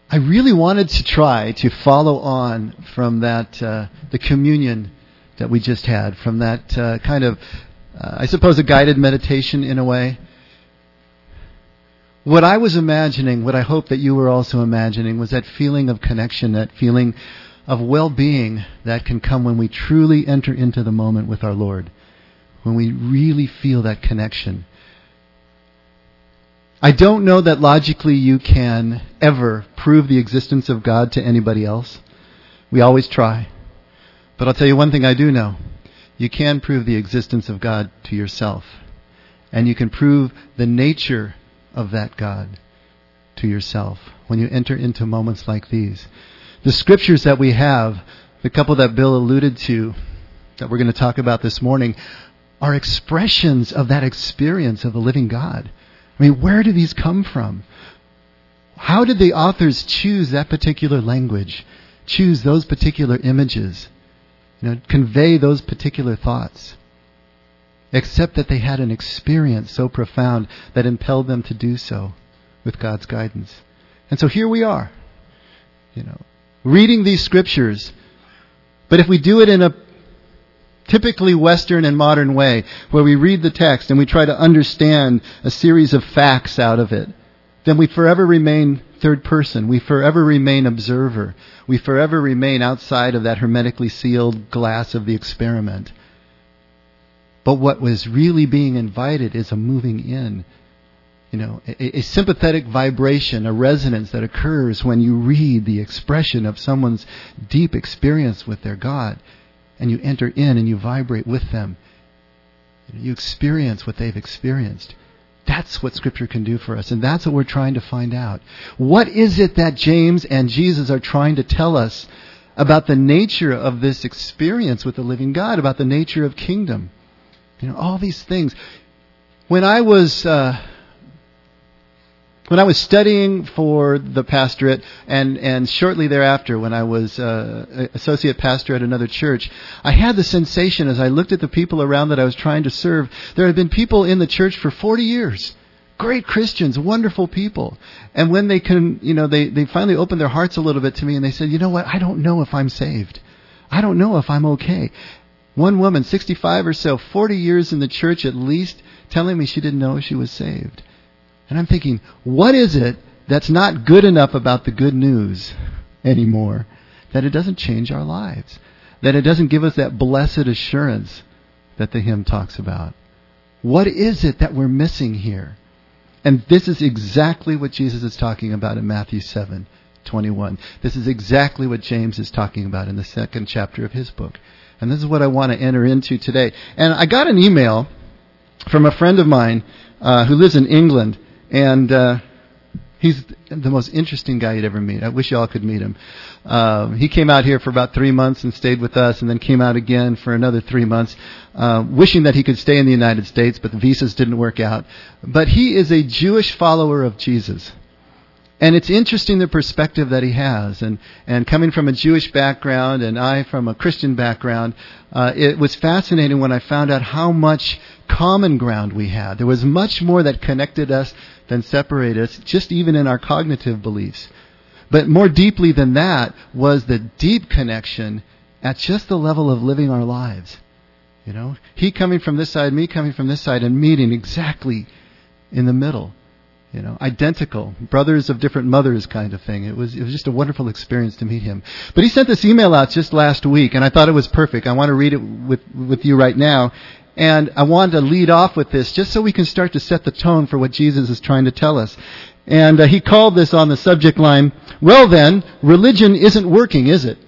I really wanted to try to follow on from that, the communion that we just had, from that kind of, I suppose, a guided meditation in a way. What I was imagining, what I hope that you were also imagining, was that feeling of connection, that feeling of well-being that can come when we truly enter into the moment with our Lord, when we really feel that connection. I don't know that logically you can ever prove the existence of God to anybody else. We always try. But I'll tell you one thing I do know. You can prove the existence of God to yourself. And you can prove the nature of that God to yourself when you enter into moments like these. The scriptures that we have, the couple that Bill alluded to, that we're going to talk about this morning, are expressions of that experience of the living God. I mean, where do these come from? How did the authors choose that particular language, choose those particular images, convey those particular thoughts? Except that they had an experience so profound that impelled them to do so with God's guidance. And so here we are, reading these scriptures. But if we do it in a typically Western and modern way, where we read the text and we try to understand a series of facts out of it, then we forever remain third person. We forever remain observer. We forever remain outside of that hermetically sealed glass of the experiment. But what was really being invited is a moving in, a sympathetic vibration, a resonance that occurs when you read the expression of someone's deep experience with their God. And you enter in and you vibrate with them. You experience what they've experienced. That's what Scripture can do for us. And that's what we're trying to find out. What is it that James and Jesus are trying to tell us about the nature of this experience with the living God, about the nature of kingdom? All these things. When I was studying for the pastorate, and shortly thereafter when I was associate pastor at another church, I had the sensation as I looked at the people around that I was trying to serve, there had been people in the church for 40 years. Great Christians, wonderful people. And when they they finally opened their hearts a little bit to me and they said, you know what, I don't know if I'm saved. I don't know if I'm okay. One woman, 65 or so, 40 years in the church at least, telling me she didn't know if she was saved. And I'm thinking, what is it that's not good enough about the good news anymore that it doesn't change our lives? That it doesn't give us that blessed assurance that the hymn talks about? What is it that we're missing here? And this is exactly what Jesus is talking about in Matthew 7:21. This is exactly what James is talking about in the second chapter of his book. And this is what I want to enter into today. And I got an email from a friend of mine who lives in England. And he's the most interesting guy you'd ever meet. I wish y'all could meet him. He came out here for about 3 months and stayed with us, and then came out again for another 3 months, wishing that he could stay in the United States, but the visas didn't work out. But he is a Jewish follower of Jesus. And it's interesting the perspective that he has. And coming from a Jewish background and I from a Christian background, it was fascinating when I found out how much common ground we had. There was much more that connected us than separated us, just even in our cognitive beliefs. But more deeply than that was the deep connection at just the level of living our lives. He coming from this side, me coming from this side, and meeting exactly in the middle. Identical, brothers of different mothers kind of thing. It was just a wonderful experience to meet him. But he sent this email out just last week, and I thought it was perfect. I want to read it with you right now. And I wanted to lead off with this just so we can start to set the tone for what Jesus is trying to tell us. And he called this on the subject line, "Well then, religion isn't working, is it?"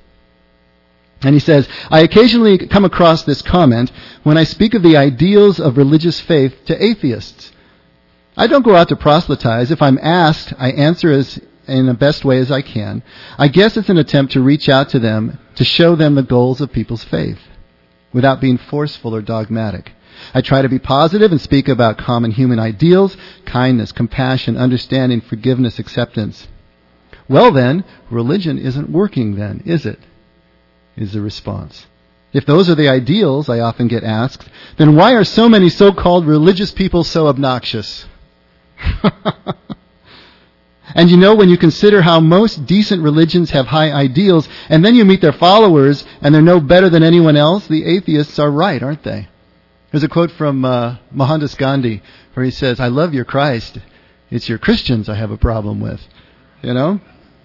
And he says, "I occasionally come across this comment when I speak of the ideals of religious faith to atheists. I don't go out to proselytize. If I'm asked, I answer as in the best way as I can. I guess it's an attempt to reach out to them, to show them the goals of people's faith, without being forceful or dogmatic. I try to be positive and speak about common human ideals, kindness, compassion, understanding, forgiveness, acceptance. Well then, religion isn't working then, is it?" is the response. If those are the ideals, I often get asked, then why are so many so-called religious people so obnoxious? And you know, when you consider how most decent religions have high ideals, and then you meet their followers, and they're no better than anyone else, the atheists are right, aren't they? There's a quote from Mohandas Gandhi, where he says, "I love your Christ. It's your Christians I have a problem with." You know?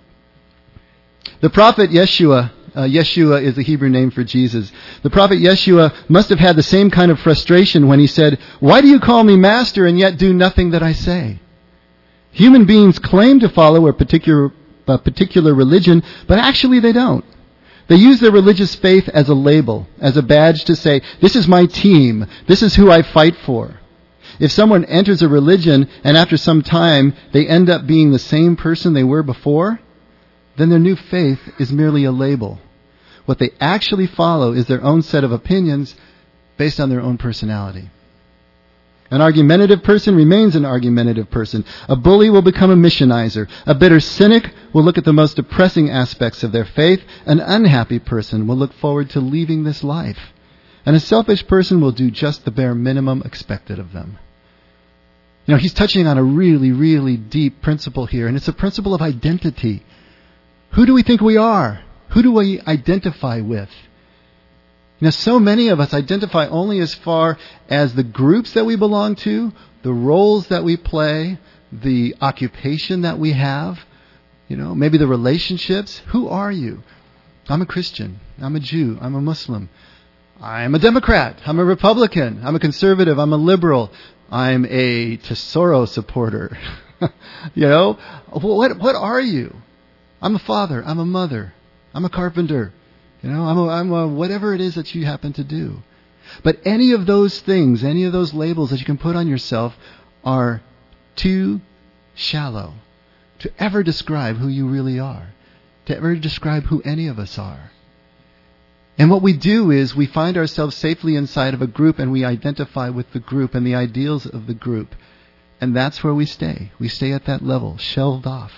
The prophet Yeshua, Yeshua is the Hebrew name for Jesus. The prophet Yeshua must have had the same kind of frustration when he said, "Why do you call me master and yet do nothing that I say?" Human beings claim to follow a particular religion, but actually they don't. They use their religious faith as a label, as a badge to say, "This is my team. This is who I fight for." If someone enters a religion and after some time they end up being the same person they were before, then their new faith is merely a label. What they actually follow is their own set of opinions based on their own personality. An argumentative person remains an argumentative person. A bully will become a missionizer. A bitter cynic will look at the most depressing aspects of their faith. An unhappy person will look forward to leaving this life. And a selfish person will do just the bare minimum expected of them. You know, he's touching on a really, really deep principle here, and it's a principle of identity. Who do we think we are? Who do we identify with? Now, so many of us identify only as far as the groups that we belong to, the roles that we play, the occupation that we have, you know, maybe the relationships. Who are you? I'm a Christian. I'm a Jew. I'm a Muslim. I'm a Democrat. I'm a Republican. I'm a conservative. I'm a liberal. I'm a Tesoro supporter. You know, what are you? I'm a father. I'm a mother. I'm a carpenter. You know, I'm a whatever it is that you happen to do. But any of those things, any of those labels that you can put on yourself are too shallow to ever describe who you really are, to ever describe who any of us are. And what we do is we find ourselves safely inside of a group and we identify with the group and the ideals of the group. And that's where we stay. We stay at that level, shelved off.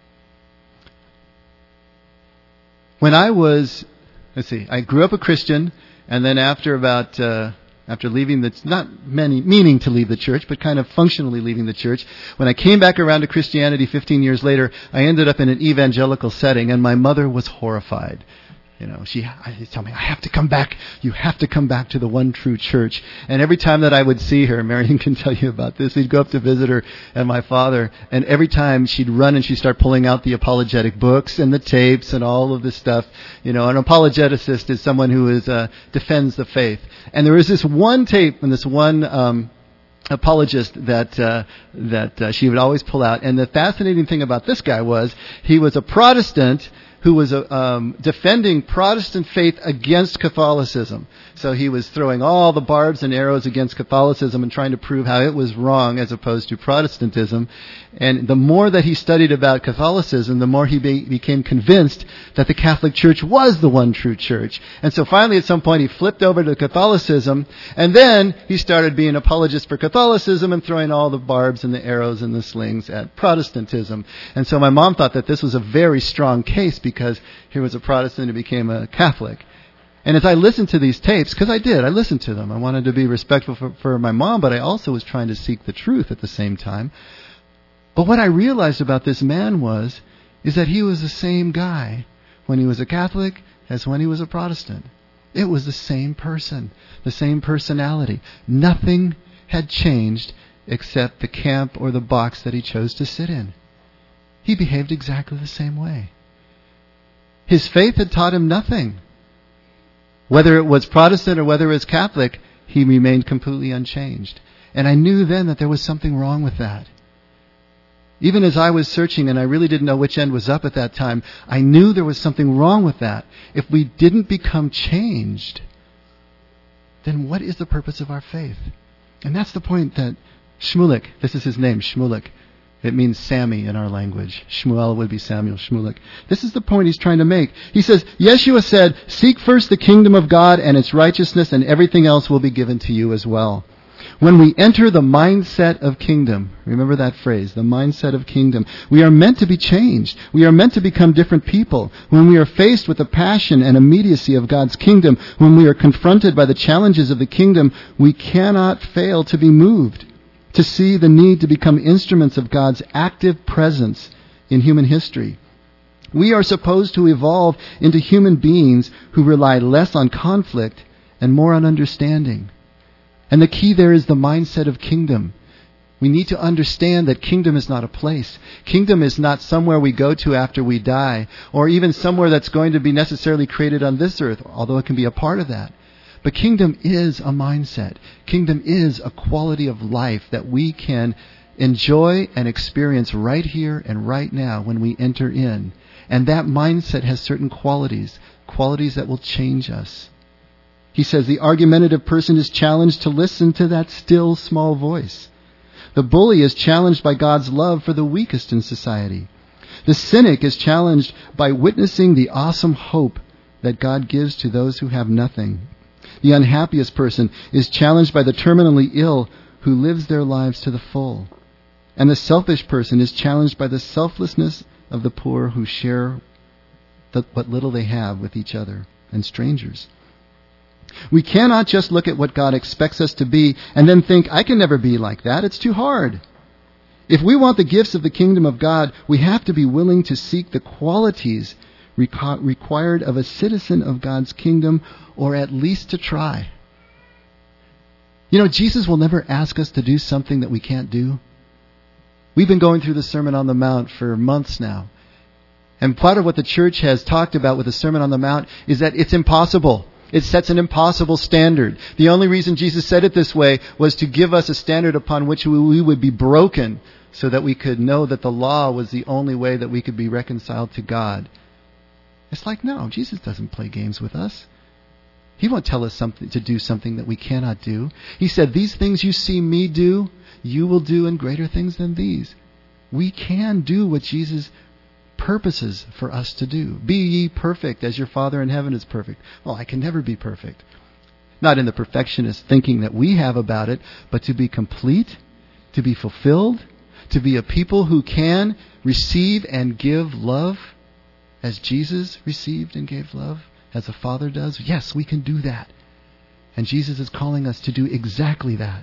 When I was, I grew up a Christian, and then after leaving meaning to leave the church, but kind of functionally leaving the church, when I came back around to Christianity 15 years later, I ended up in an evangelical setting, and my mother was horrified. You know, she'd tell me, "I have to come back. You have to come back to the one true church." And every time that I would see her, Marion can tell you about this, we'd go up to visit her and my father, and every time she'd run and she'd start pulling out the apologetic books and the tapes and all of this stuff. You know, an apologeticist is someone who defends the faith. And there was this one tape and this one apologist that she would always pull out. And the fascinating thing about this guy was he was a Protestant who was defending Protestant faith against Catholicism. So he was throwing all the barbs and arrows against Catholicism and trying to prove how it was wrong as opposed to Protestantism. And the more that he studied about Catholicism, the more he became convinced that the Catholic Church was the one true church. And so finally at some point he flipped over to Catholicism, and then he started being an apologist for Catholicism and throwing all the barbs and the arrows and the slings at Protestantism. And so my mom thought that this was a very strong case because here was a Protestant who became a Catholic. And as I listened to these tapes, because I listened to them. I wanted to be respectful for my mom, but I also was trying to seek the truth at the same time. But what I realized about this man is that he was the same guy when he was a Catholic as when he was a Protestant. It was the same person, the same personality. Nothing had changed except the camp or the box that he chose to sit in. He behaved exactly the same way. His faith had taught him nothing. Whether it was Protestant or whether it was Catholic, he remained completely unchanged. And I knew then that there was something wrong with that. Even as I was searching, and I really didn't know which end was up at that time, I knew there was something wrong with that. If we didn't become changed, then what is the purpose of our faith? And that's the point that Shmulek, this is his name, Shmulek. It means Sammy in our language. Shmuel would be Samuel, Shmulek. This is the point he's trying to make. He says, Yeshua said, "Seek first the kingdom of God and its righteousness, and everything else will be given to you as well." When we enter the mindset of kingdom, remember that phrase, the mindset of kingdom, we are meant to be changed. We are meant to become different people. When we are faced with the passion and immediacy of God's kingdom, when we are confronted by the challenges of the kingdom, we cannot fail to be moved, to see the need to become instruments of God's active presence in human history. We are supposed to evolve into human beings who rely less on conflict and more on understanding. And the key there is the mindset of kingdom. We need to understand that kingdom is not a place. Kingdom is not somewhere we go to after we die, or even somewhere that's going to be necessarily created on this earth, although it can be a part of that. But kingdom is a mindset. Kingdom is a quality of life that we can enjoy and experience right here and right now when we enter in. And that mindset has certain qualities that will change us. He says the argumentative person is challenged to listen to that still small voice. The bully is challenged by God's love for the weakest in society. The cynic is challenged by witnessing the awesome hope that God gives to those who have nothing. The unhappiest person is challenged by the terminally ill who lives their lives to the full. And the selfish person is challenged by the selflessness of the poor who share what little they have with each other and strangers. We cannot just look at what God expects us to be and then think, I can never be like that. It's too hard. If we want the gifts of the kingdom of God, we have to be willing to seek the qualities required of a citizen of God's kingdom, or at least to try. You know, Jesus will never ask us to do something that we can't do. We've been going through the Sermon on the Mount for months now. And part of what the church has talked about with the Sermon on the Mount is that it's impossible. It sets an impossible standard. The only reason Jesus said it this way was to give us a standard upon which we would be broken so that we could know that the law was the only way that we could be reconciled to God. It's like, no, Jesus doesn't play games with us. He won't tell us to do something that we cannot do. He said, these things you see me do, you will do, and greater things than these. We can do what Jesus purposes for us to do. Be ye perfect as your Father in heaven is perfect. Well, I can never be perfect. Not in the perfectionist thinking that we have about it, but to be complete, to be fulfilled, to be a people who can receive and give love as Jesus received and gave love, as the Father does. Yes, we can do that. And Jesus is calling us to do exactly that.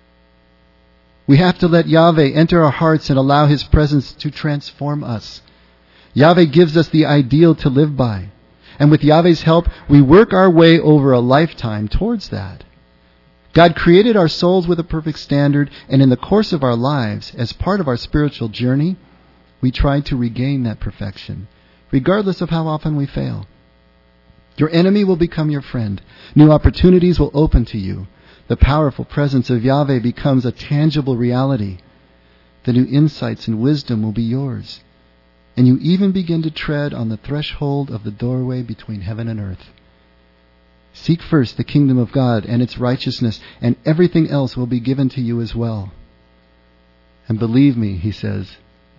We have to let Yahweh enter our hearts and allow His presence to transform us. Yahweh gives us the ideal to live by. And with Yahweh's help, we work our way over a lifetime towards that. God created our souls with a perfect standard, and in the course of our lives, as part of our spiritual journey, we try to regain that perfection, regardless of how often we fail. Your enemy will become your friend. New opportunities will open to you. The powerful presence of Yahweh becomes a tangible reality. The new insights and wisdom will be yours. And you even begin to tread on the threshold of the doorway between heaven and earth. Seek first the kingdom of God and its righteousness, and everything else will be given to you as well. And believe me, he says,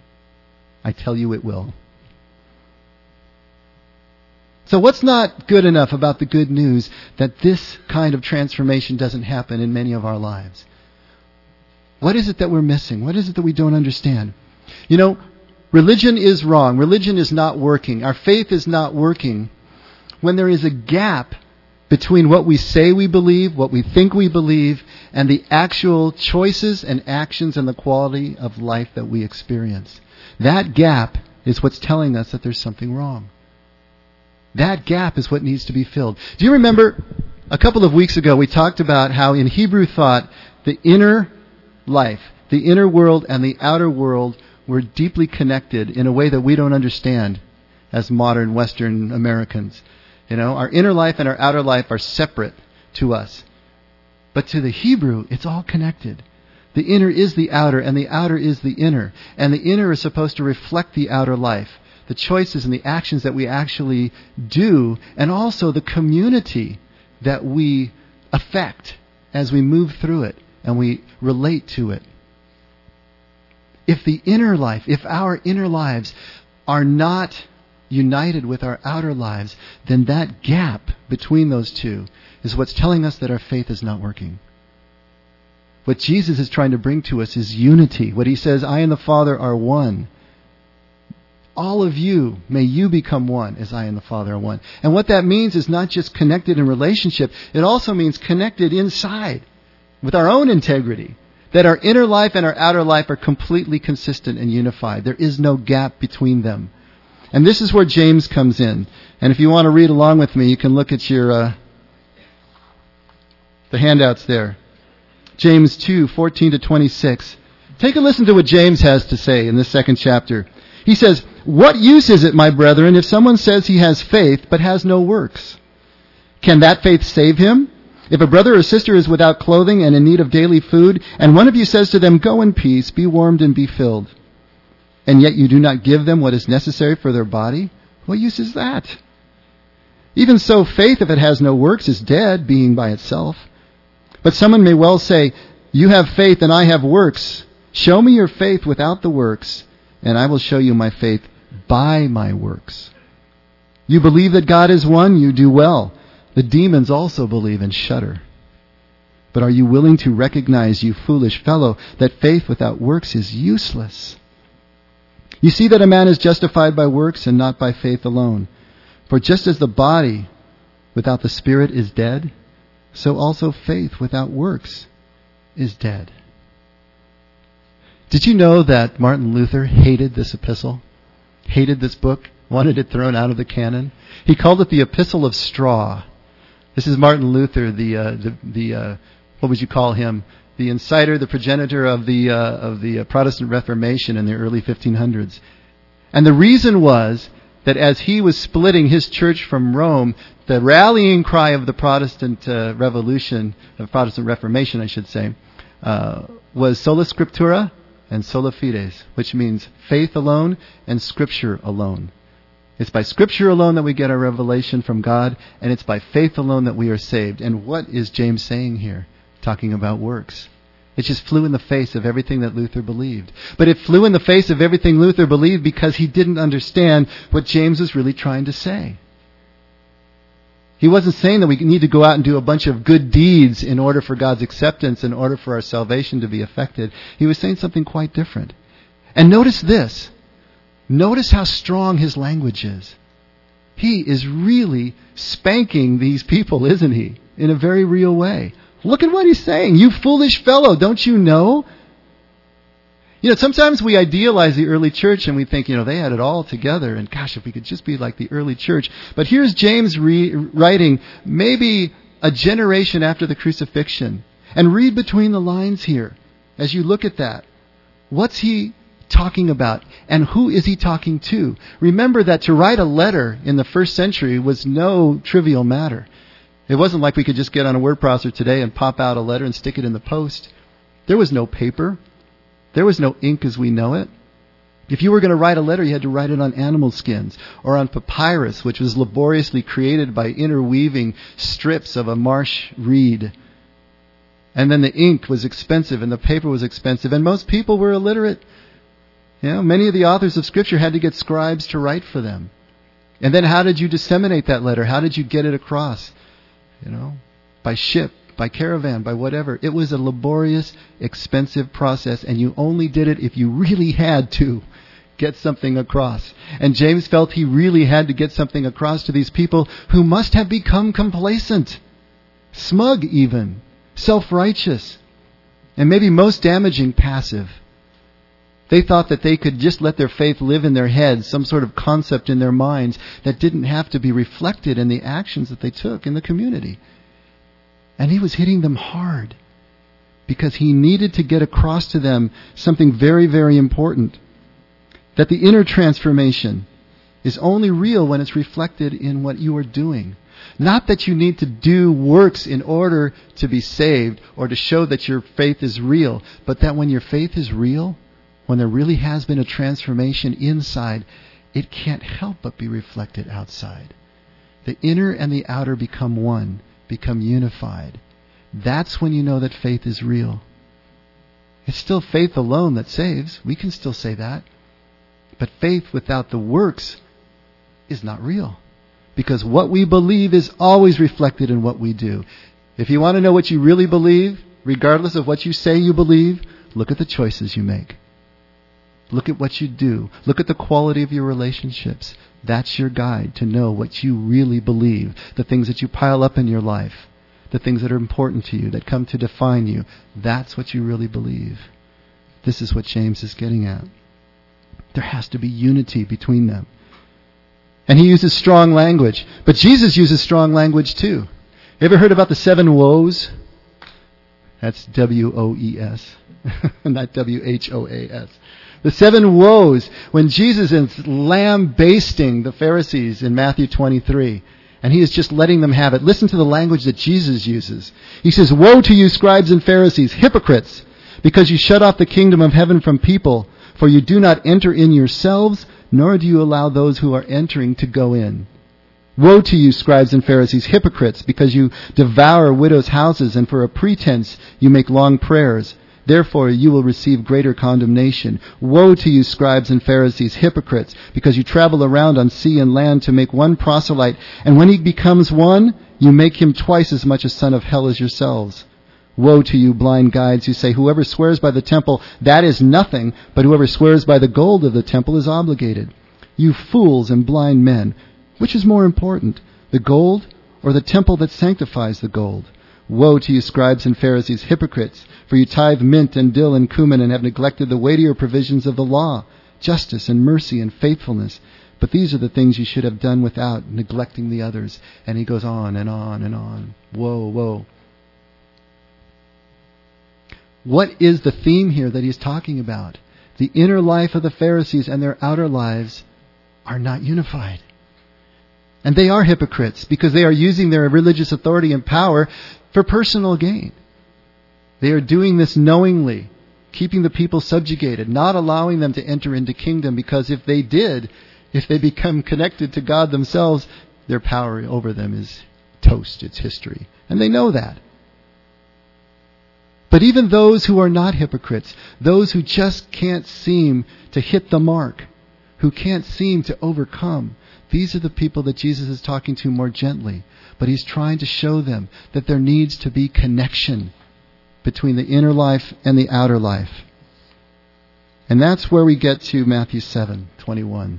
I tell you it will. So what's not good enough about the good news that this kind of transformation doesn't happen in many of our lives? What is it that we're missing? What is it that we don't understand? You know, religion is wrong. Religion is not working. Our faith is not working when there is a gap between what we say we believe, what we think we believe, and the actual choices and actions and the quality of life that we experience. That gap is what's telling us that there's something wrong. That gap is what needs to be filled. Do you remember a couple of weeks ago we talked about how in Hebrew thought the inner life, the inner world and the outer world were deeply connected in a way that we don't understand as modern Western Americans. You know, our inner life and our outer life are separate to us. But to the Hebrew, it's all connected. The inner is the outer and the outer is the inner. And the inner is supposed to reflect the outer life. The choices and the actions that we actually do, and also the community that we affect as we move through it and we relate to it. If the inner life, if our inner lives are not united with our outer lives, then that gap between those two is what's telling us that our faith is not working. What Jesus is trying to bring to us is unity. What he says, I and the Father are one. All of you, may you become one as I and the Father are one. And what that means is not just connected in relationship. It also means connected inside with our own integrity. That our inner life and our outer life are completely consistent and unified. There is no gap between them. And this is where James comes in. And if you want to read along with me, you can look at your the handouts there. James 2:14-26. Take a listen to what James has to say in this second chapter. He says, "What use is it, my brethren, if someone says he has faith but has no works? Can that faith save him? If a brother or sister is without clothing and in need of daily food, and one of you says to them, 'Go in peace, be warmed and be filled,' and yet you do not give them what is necessary for their body, what use is that? Even so, faith, if it has no works, is dead, being by itself. But someone may well say, 'You have faith and I have works. Show me your faith without the works, and I will show you my faith by my works.' You believe that God is one, you do well. The demons also believe and shudder. But are you willing to recognize, you foolish fellow, that faith without works is useless? You see that a man is justified by works and not by faith alone. For just as the body without the spirit is dead, so also faith without works is dead." Did you know that Martin Luther hated this epistle? Hated this book? Wanted it thrown out of the canon? He called it the Epistle of Straw. This is Martin Luther, the what would you call him? The inciter, the progenitor of the Protestant Reformation in the early 1500s. And the reason was that as he was splitting his church from Rome, the rallying cry of the Protestant Revolution, the Protestant Reformation, I should say, was sola scriptura and sola fides, which means faith alone and Scripture alone. It's by Scripture alone that we get our revelation from God, and it's by faith alone that we are saved. And what is James saying here, talking about works? It just flew in the face of everything that Luther believed. But it flew in the face of everything Luther believed because he didn't understand what James was really trying to say. He wasn't saying that we need to go out and do a bunch of good deeds in order for God's acceptance, in order for our salvation to be effected. He was saying something quite different. And notice this. Notice how strong his language is. He is really spanking these people, isn't he? In a very real way. Look at what he's saying. "You foolish fellow, don't you know?" You know, sometimes we idealize the early church and we think, they had it all together. And gosh, if we could just be like the early church. But here's James writing maybe a generation after the crucifixion. And read between the lines here as you look at that. What's he talking about? And who is he talking to? Remember that to write a letter in the first century was no trivial matter. It wasn't like we could just get on a word processor today and pop out a letter and stick it in the post. There was no paper. There was no ink as we know it. If you were going to write a letter, you had to write it on animal skins or on papyrus, which was laboriously created by interweaving strips of a marsh reed. And then the ink was expensive and the paper was expensive, and most people were illiterate. Many of the authors of Scripture had to get scribes to write for them. And then how did you disseminate that letter? How did you get it across? By ship, by caravan, by whatever. It was a laborious, expensive process, and you only did it if you really had to get something across. And James felt he really had to get something across to these people who must have become complacent, smug even, self-righteous, and maybe most damaging, passive. They thought that they could just let their faith live in their heads, some sort of concept in their minds that didn't have to be reflected in the actions that they took in the community. And he was hitting them hard because he needed to get across to them something very, very important. That the inner transformation is only real when it's reflected in what you are doing. Not that you need to do works in order to be saved or to show that your faith is real, but that when your faith is real, when there really has been a transformation inside, it can't help but be reflected outside. The inner and the outer become one, become unified. That's when you know that faith is real. It's still faith alone that saves. We can still say that. But faith without the works is not real. Because what we believe is always reflected in what we do. If you want to know what you really believe, regardless of what you say you believe, look at the choices you make. Look at what you do. Look at the quality of your relationships. That's your guide to know what you really believe, the things that you pile up in your life. the things that are important to you, that come to define you. That's what you really believe. This is what James is getting at. There has to be unity between them. And he uses strong language. But Jesus uses strong language too. You ever heard about the 7 woes? That's W-O-E-S, not W-H-O-A-S. The 7 woes, when Jesus is lambasting the Pharisees in Matthew 23, and he is just letting them have it. Listen to the language that Jesus uses. He says, "Woe to you, scribes and Pharisees, hypocrites, because you shut off the kingdom of heaven from people, for you do not enter in yourselves, nor do you allow those who are entering to go in. Woe to you, scribes and Pharisees, hypocrites, because you devour widows' houses, and for a pretense you make long prayers. Therefore you will receive greater condemnation. Woe to you, scribes and Pharisees, hypocrites, because you travel around on sea and land to make one proselyte, and when he becomes one, you make him twice as much a son of hell as yourselves. Woe to you, blind guides, who say, whoever swears by the temple, that is nothing, but whoever swears by the gold of the temple is obligated. You fools and blind men, which is more important, the gold or the temple that sanctifies the gold? Woe to you, scribes and Pharisees, hypocrites, for you tithe mint and dill and cumin and have neglected the weightier provisions of the law, justice and mercy and faithfulness. But these are the things you should have done without, neglecting the others. And he goes on and on and on. Woe, woe. What is the theme here that he's talking about? The inner life of the Pharisees and their outer lives are not unified. And they are hypocrites because they are using their religious authority and power for personal gain. They are doing this knowingly, keeping the people subjugated, not allowing them to enter into kingdom, because if they did, if they become connected to God themselves, their power over them is toast, it's history. And they know that. But even those who are not hypocrites, those who just can't seem to hit the mark, who can't seem to overcome, these are the people that Jesus is talking to more gently. But he's trying to show them that there needs to be connection between the inner life and the outer life. And that's where we get to Matthew 7:21.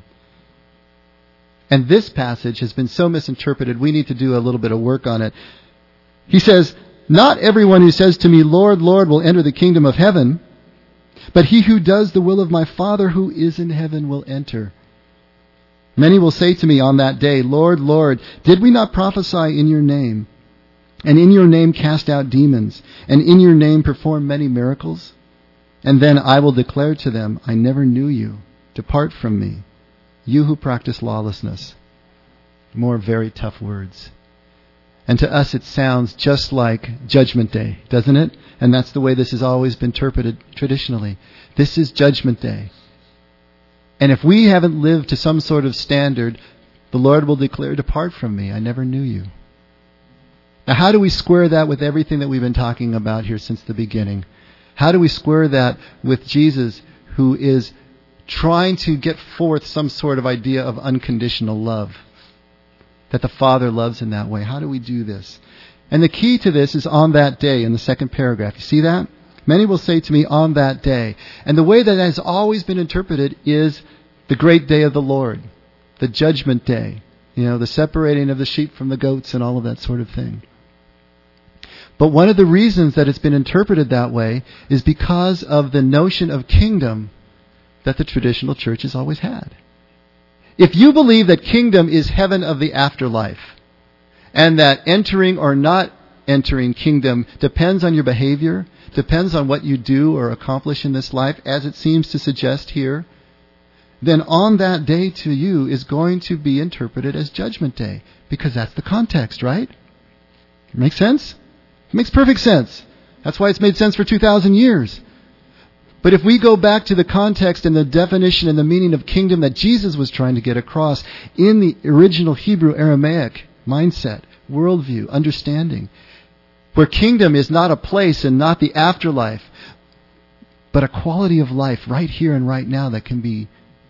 And this passage has been so misinterpreted, we need to do a little bit of work on it. He says, not everyone who says to me, Lord, Lord, will enter the kingdom of heaven, but he who does the will of my Father who is in heaven will enter. Many will say to me on that day, Lord, Lord, did we not prophesy in your name, and in your name cast out demons, and in your name perform many miracles? And then I will declare to them, I never knew you. Depart from me, you who practice lawlessness. More very tough words. And to us it sounds just like Judgment Day, doesn't it? And that's the way this has always been interpreted traditionally. This is Judgment Day. And if we haven't lived to some sort of standard, the Lord will declare, depart from me, I never knew you. Now, how do we square that with everything that we've been talking about here since the beginning? How do we square that with Jesus, who is trying to get forth some sort of idea of unconditional love, that the Father loves in that way? How do we do this? And the key to this is on that day in the second paragraph. You see that? Many will say to me on that day. And the way that has always been interpreted is the great day of the Lord, the judgment day, the separating of the sheep from the goats and all of that sort of thing. But one of the reasons that it's been interpreted that way is because of the notion of kingdom that the traditional church has always had. If you believe that kingdom is heaven of the afterlife, and that entering or not entering kingdom depends on your behavior, depends on what you do or accomplish in this life, as it seems to suggest here, then on that day to you is going to be interpreted as Judgment Day, because that's the context, right? Makes sense? It makes perfect sense. That's why it's made sense for 2,000 years. But if we go back to the context and the definition and the meaning of kingdom that Jesus was trying to get across in the original Hebrew Aramaic mindset, worldview, understanding, where kingdom is not a place and not the afterlife, but a quality of life right here and right now that can be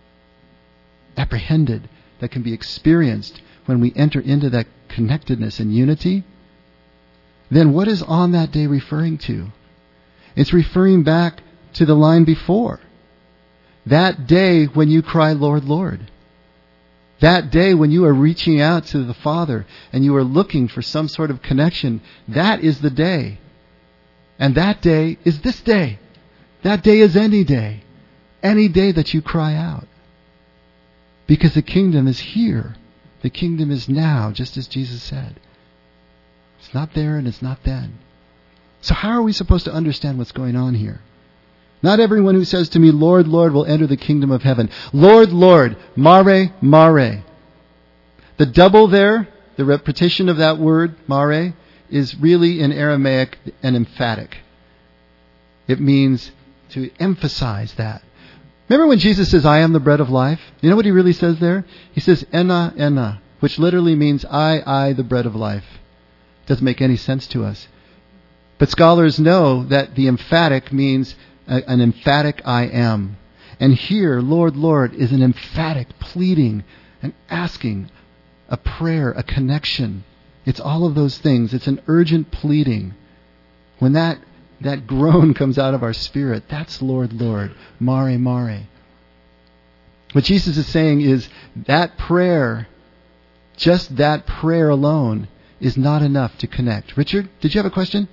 apprehended, that can be experienced when we enter into that connectedness and unity, then what is on that day referring to? It's referring back to the line before. That day when you cry, Lord, Lord. That day when you are reaching out to the Father and you are looking for some sort of connection, that is the day. And that day is this day. That day is any day. Any day that you cry out. Because the kingdom is here. The kingdom is now, just as Jesus said. It's not there and it's not then. So how are we supposed to understand what's going on here? Not everyone who says to me, Lord, Lord, will enter the kingdom of heaven. Lord, Lord, mare, mare. The double there, the repetition of that word, mare, is really in Aramaic an emphatic. It means to emphasize that. Remember when Jesus says, I am the bread of life? You know what he really says there? He says, Ena, Ena, which literally means I, the bread of life. Doesn't make any sense to us. But scholars know that the emphatic means an emphatic I am. And here, Lord, Lord, is an emphatic pleading and asking, a prayer, a connection. It's all of those things. It's an urgent pleading. When that groan comes out of our spirit, that's Lord, Lord, mare, mare. What Jesus is saying is that prayer, just that prayer alone, is not enough to connect. Richard, did you have a question?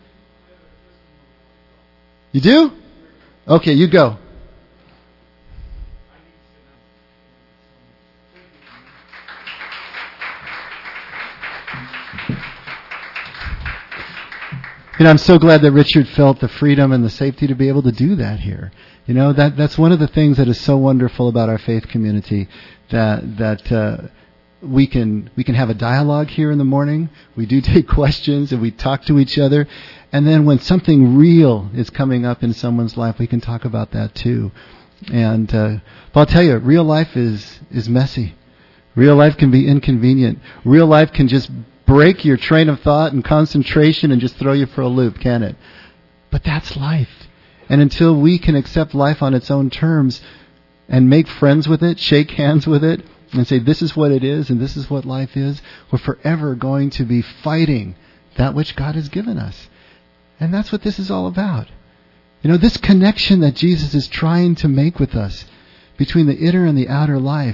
You do? Okay, you go. I'm so glad that Richard felt the freedom and the safety to be able to do that here. That's one of the things that is so wonderful about our faith community, that we can have a dialogue here in the morning. We do take questions and we talk to each other. And then when something real is coming up in someone's life, we can talk about that too. And but I'll tell you, real life is messy. Real life can be inconvenient. Real life can just break your train of thought and concentration and just throw you for a loop, can it? But that's life. And until we can accept life on its own terms and make friends with it, shake hands with it, and say this is what it is and this is what life is, we're forever going to be fighting that which God has given us. And that's what this is all about. This connection that Jesus is trying to make with us between the inner and the outer life.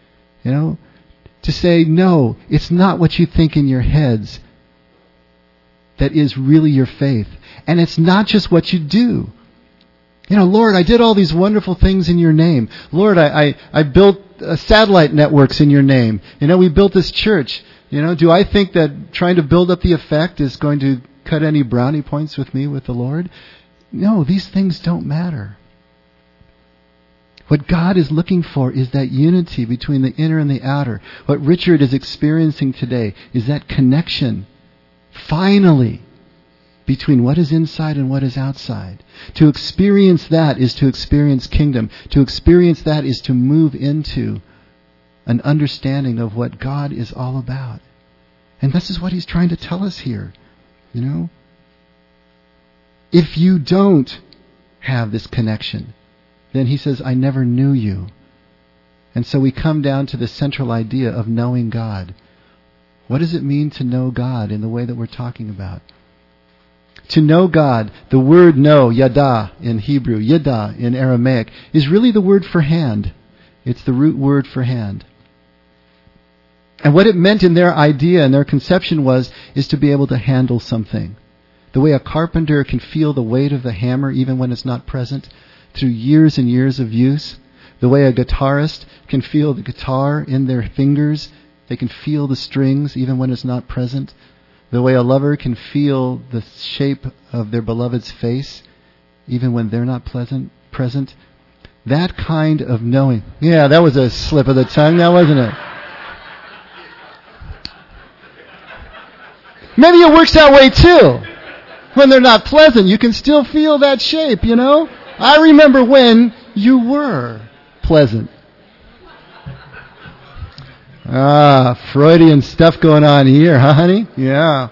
To say, no, it's not what you think in your heads that is really your faith. And it's not just what you do. Lord, I did all these wonderful things in your name. Lord, I built satellite networks in your name. We built this church. Do I think that trying to build up the effect is going to cut any brownie points with me, with the Lord? No, these things don't matter. What God is looking for is that unity between the inner and the outer. What Richard is experiencing today is that connection, finally, between what is inside and what is outside. To experience that is to experience kingdom. To experience that is to move into an understanding of what God is all about. And this is what he's trying to tell us here. If you don't have this connection, then he says, I never knew you. And so we come down to the central idea of knowing God. What does it mean to know God in the way that we're talking about? To know God, the word know, yada in Hebrew, yada in Aramaic, is really the word for hand. It's the root word for hand. And what it meant in their idea and their conception is to be able to handle something. The way a carpenter can feel the weight of the hammer even when it's not present through years and years of use. The way a guitarist can feel the guitar in their fingers. They can feel the strings even when it's not present. The way a lover can feel the shape of their beloved's face even when they're not present. That kind of knowing. Yeah, that was a slip of the tongue, now wasn't it? Maybe it works that way too. When they're not pleasant, you can still feel that shape, I remember when you were pleasant. Freudian stuff going on here, huh, honey? Yeah.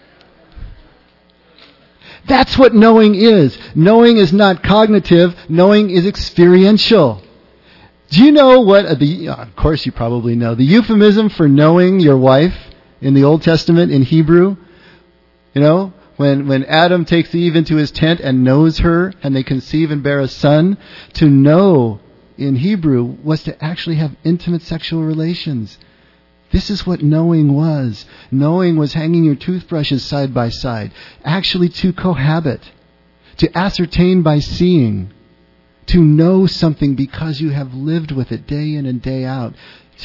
That's what knowing is. Knowing is not cognitive. Knowing is experiential. Do you know what, of course you probably know, the euphemism for knowing your wife in the Old Testament in Hebrew? When Adam takes Eve into his tent and knows her and they conceive and bear a son, to know in Hebrew was to actually have intimate sexual relations. This is what knowing was. Knowing was hanging your toothbrushes side by side. Actually to cohabit. To ascertain by seeing. To know something because you have lived with it day in and day out.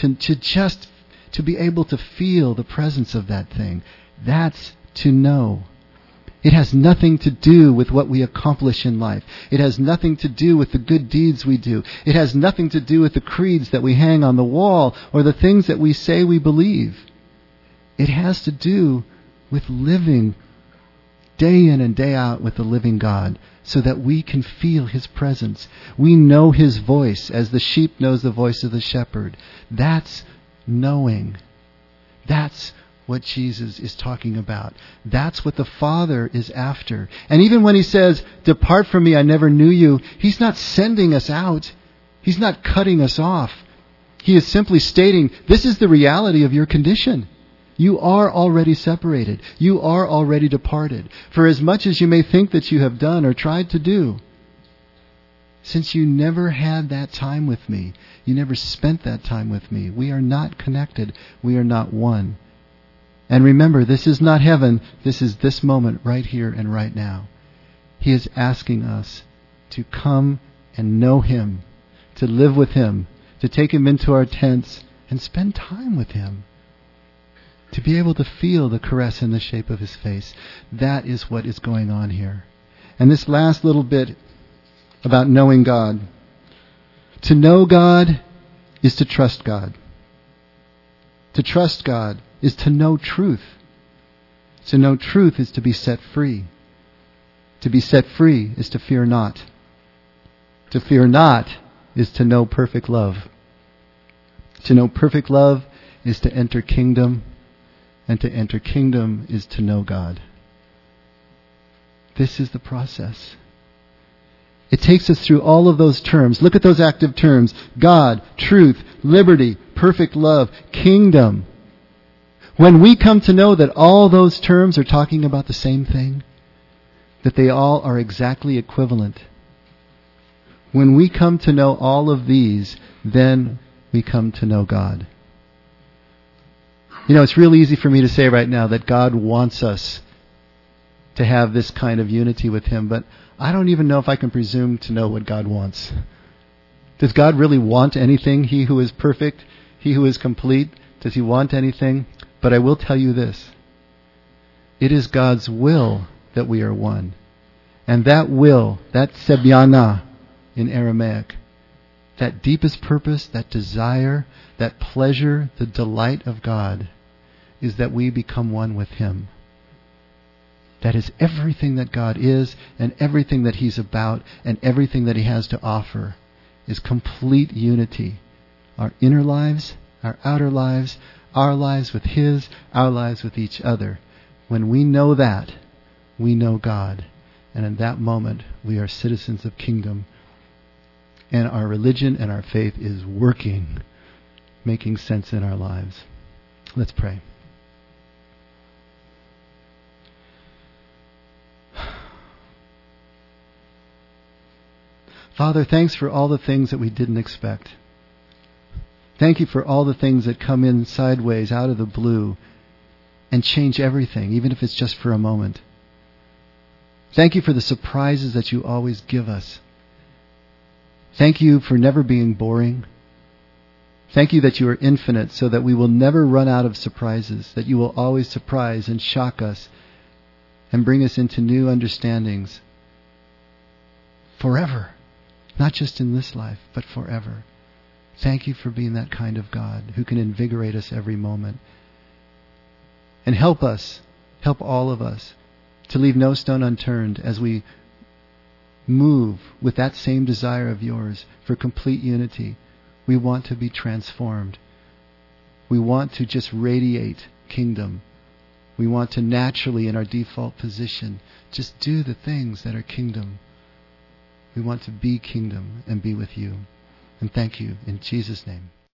To be able to feel the presence of that thing. That's to know. It has nothing to do with what we accomplish in life. It has nothing to do with the good deeds we do. It has nothing to do with the creeds that we hang on the wall or the things that we say we believe. It has to do with living day in and day out with the living God so that we can feel His presence. We know His voice as the sheep knows the voice of the shepherd. That's knowing. That's what Jesus is talking about. That's what the Father is after. And even when He says, "Depart from me, I never knew you," He's not sending us out. He's not cutting us off. He is simply stating, this is the reality of your condition. You are already separated. You are already departed. For as much as you may think that you have done or tried to do, since you never had that time with me, you never spent that time with me, we are not connected. We are not one. And remember, this is not heaven. This is this moment right here and right now. He is asking us to come and know Him, to live with Him, to take Him into our tents and spend time with Him, to be able to feel the caress in the shape of His face. That is what is going on here. And this last little bit about knowing God. To know God is to trust God. To trust God is to know truth. To know truth is to be set free. To be set free is to fear not. To fear not is to know perfect love. To know perfect love is to enter kingdom, and to enter kingdom is to know God. This is the process. It takes us through all of those terms. Look at those active terms. God, truth, liberty, perfect love, kingdom. When we come to know that all those terms are talking about the same thing, that they all are exactly equivalent, when we come to know all of these, then we come to know God. You know, it's real easy for me to say right now that God wants us to have this kind of unity with Him, but I don't even know if I can presume to know what God wants. Does God really want anything? He who is perfect, He who is complete, does He want anything? But I will tell you this. It is God's will that we are one. And that will, that sebiana in Aramaic, that deepest purpose, that desire, that pleasure, the delight of God, is that we become one with Him. That is everything that God is, and everything that He's about, and everything that He has to offer is complete unity. Our inner lives, our outer lives, our lives with His, our lives with each other. When we know that, we know God. And in that moment, we are citizens of kingdom. And our religion and our faith is working, making sense in our lives. Let's pray. Father, thanks for all the things that we didn't expect. Thank You for all the things that come in sideways, out of the blue, and change everything, even if it's just for a moment. Thank You for the surprises that You always give us. Thank You for never being boring. Thank You that You are infinite, so that we will never run out of surprises, that You will always surprise and shock us and bring us into new understandings forever. Not just in this life, but forever. Thank You for being that kind of God who can invigorate us every moment. And help us, help all of us, to leave no stone unturned as we move with that same desire of Yours for complete unity. We want to be transformed. We want to just radiate kingdom. We want to naturally, in our default position, just do the things that are kingdom. We want to be kingdom and be with You. And thank You in Jesus' name.